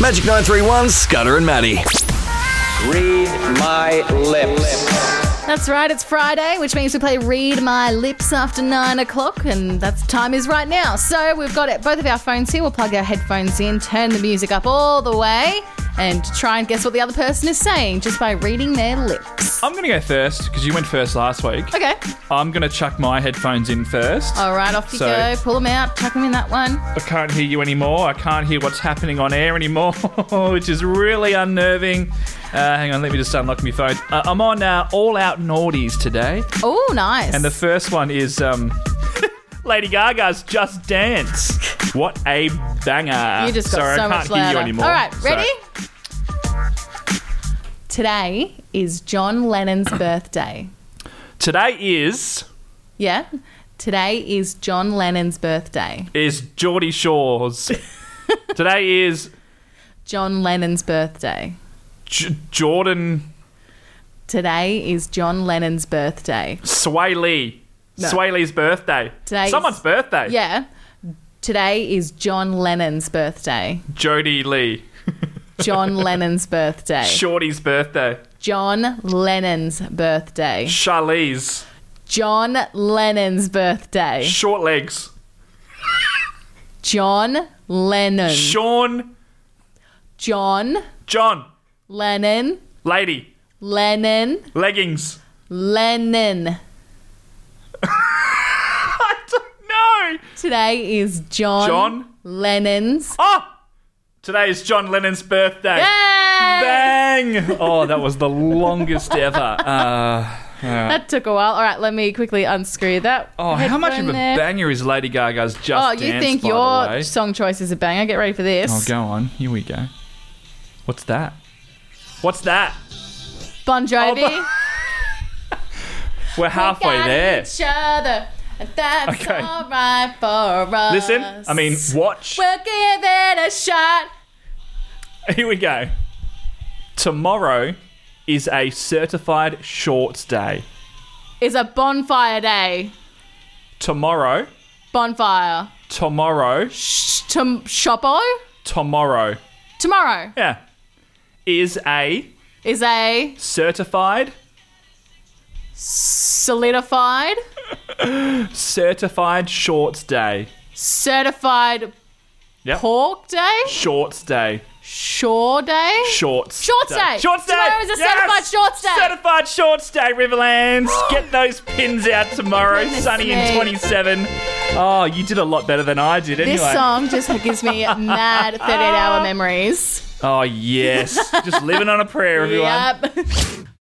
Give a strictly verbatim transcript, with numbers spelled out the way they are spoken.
Magic nine three one, Scudder and Maddie. Read my lips. That's right, it's Friday, which means we play Read My Lips after nine o'clock, and that's time is right now. So we've got it, both of our phones here. We'll plug our headphones in, turn the music up all the way, and try and guess what the other person is saying just by reading their lips. I'm going to go first because you went first last week. Okay. I'm going to chuck my headphones in first. All right, off you So- go. Pull them out, chuck them in that one. I can't hear you anymore. I can't hear what's happening on air anymore, which is really unnerving. Uh, hang on, let me just unlock my phone. Uh, I'm on uh, All Out Naughties today. Oh, nice. And the first one is um, Lady Gaga's Just Dance. What a banger. You just got Sorry, so I much can't hear louder. you anymore. All right, Sorry. ready? Today is John Lennon's birthday. Today is Yeah? Today is John Lennon's birthday. is Geordie Shores. Today is John Lennon's birthday. J- Jordan Today is John Lennon's birthday. Sway Lee. No. Sway Lee's birthday. Today's- Someone's birthday. Yeah. Today is John Lennon's birthday. Jodie Lee. John Lennon's birthday. Shorty's birthday. John Lennon's birthday. Charlize. John Lennon's birthday. Short legs. John Lennon. Sean. John John. Lennon. Lady. Lennon. Leggings. Lennon. I don't know. Today is John, John? Lennon's. Oh! Today is John Lennon's birthday. Yay! Bang! Oh, that was the longest ever. Uh, That took a while. All right, let me quickly unscrew that. oh, how much of headphone a there. banger is Lady Gaga's Just Oh, Dance, you think by the your way? song choice is a banger? Get ready for this. Oh, go on. Here we go. What's that? What's that? Bon Jovi. Oh, We're halfway Got there. Each other, and that's Okay. all right for us. Listen, I mean, watch. We'll give it a shot. Here we go. Tomorrow is a certified shorts day. Is a bonfire day. Tomorrow, Bonfire. tomorrow, Sh- tom- shoppo? tomorrow, Tomorrow yeah, is a is a certified, solidified, certified shorts day. certified Yep. pork day, Shorts day. shore day, Shorts. Shorts day. Shorts day. Tomorrow is a Yes! certified shorts day. Certified shorts day, Riverlands. Get those pins out tomorrow. Goodness Sunny me. and twenty-seven. Oh, you did a lot better than I did anyway. This song just gives me mad thirty-eight hour memories. Oh, yes. Just living on a prayer, everyone. Yep.